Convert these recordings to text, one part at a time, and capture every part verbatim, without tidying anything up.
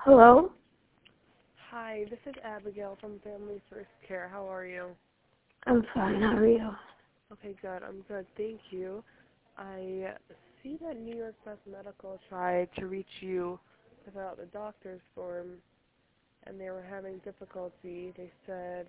Hello? Hi, this is Abigail from Family First Care. How are you? I'm fine. How are you? Okay, good. I'm good. Thank you. I see that New York Best Medical tried to reach you about the doctor's form, and they were having difficulty. They said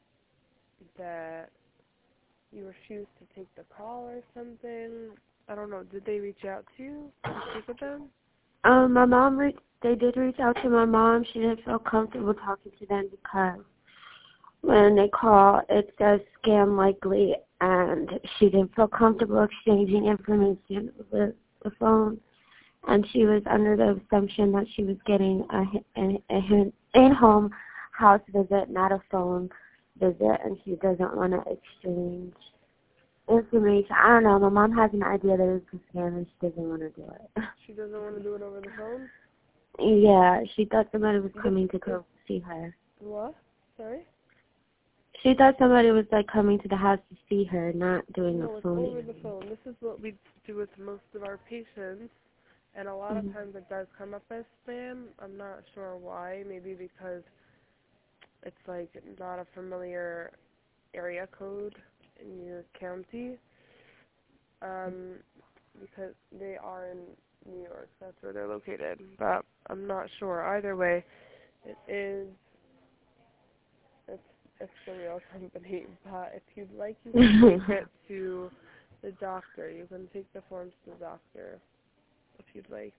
that you refused to take the call or something. I don't know. Did they reach out to you to speak with them? Um, my mom, re- they did reach out to my mom. She didn't feel comfortable talking to them because when they call, it says scam likely, and she didn't feel comfortable exchanging information over the phone. And she was under the assumption that she was getting a, a, a in-home house visit, not a phone visit, and she doesn't want to exchange information. I don't know. My mom has an idea that it's a scam, and she doesn't want to do it. She doesn't want to do it over the phone? Yeah, she thought somebody was This coming to is, go see her. what? Sorry? She thought somebody was like coming to the house to see her, not doing a No, it's phone over the interview. phone. This is what we do with most of our patients, and a lot of Mm-hmm. times it does come up as spam. I'm not sure why. Maybe because it's like not a familiar area code in your county. Um, because they are in New York. That's where they're located. But I'm not sure. Either way, it is. It's it's the real company. But if you'd like, you can take it to the doctor. You can take the forms to the doctor if you'd like.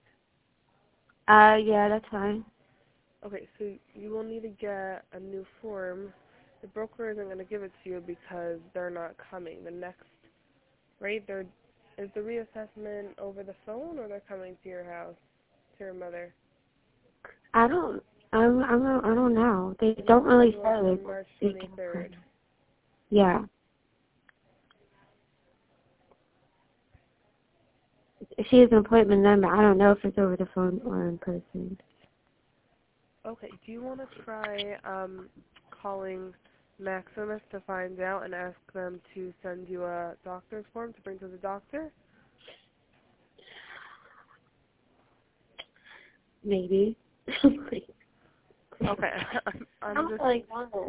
uh, yeah, that's fine. Okay, so you will need to get a new form. The broker isn't going to give it to you because they're not coming. The next, right? They're, is the reassessment over the phone or they're coming to your house, to your mother? I don't, I'm, I'm, not, I don't know. They It's don't really scheduled say for like March they can come. twenty-third. Yeah. She has an appointment then, but I don't know if it's over the phone or in person. Okay, do you want to try um, calling Maximus to find out and ask them to send you a doctor's form to bring to the doctor? Maybe. Okay, I'm, I'm I'm just like,